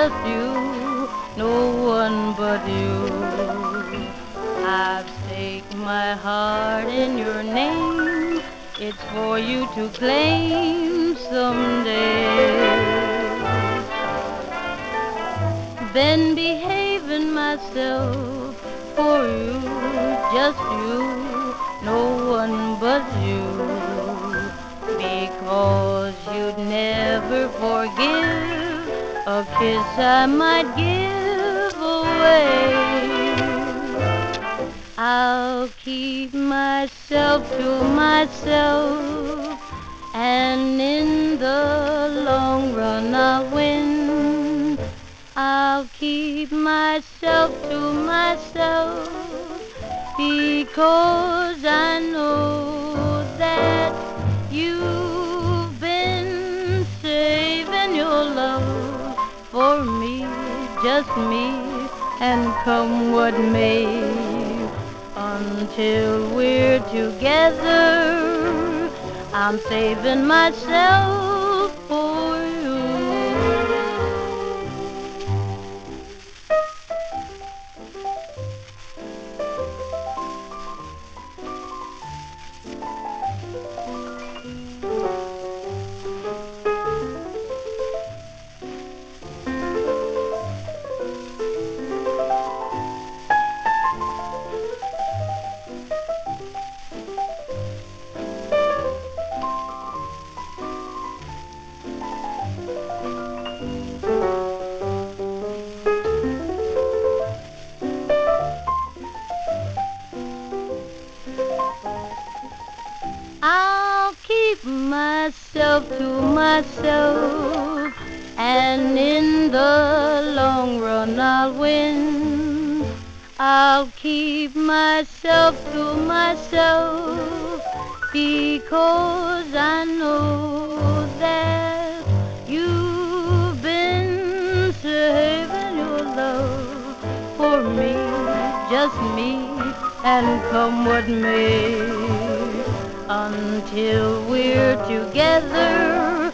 just you, no one but you. I've staked my heart in your name, it's for you to claim someday. Been behaving myself for you, just you, no one but you, because you'd never forgive a kiss I might give away. I'll keep myself to myself, and in the long run I'll win. I'll keep myself to myself, because I know that you've been saving your love for me, just me, and come what may. Until we're together, I'm saving myself for you. I'll keep myself to myself, and in the long run I'll win. I'll keep myself to myself, because I know that you've been saving your love for me, just me, and come what may. Until we're together,